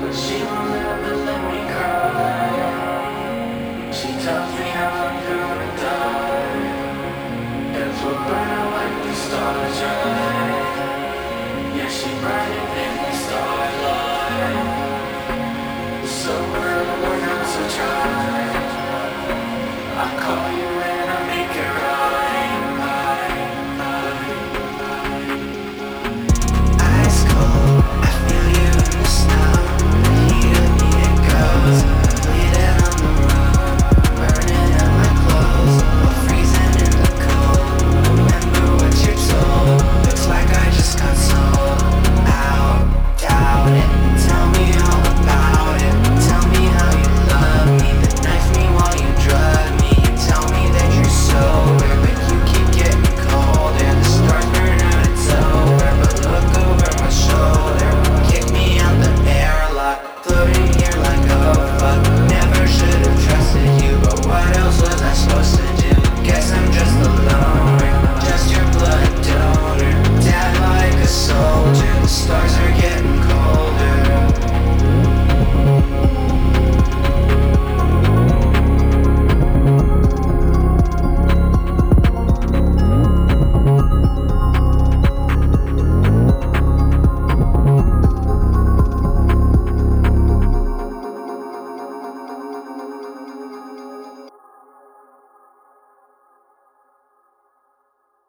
She won't ever let me cry. She tells me how I'm gonna die. If we're burning like the stars, right? Yeah, she brighter than the starlight. So we're not to try. I call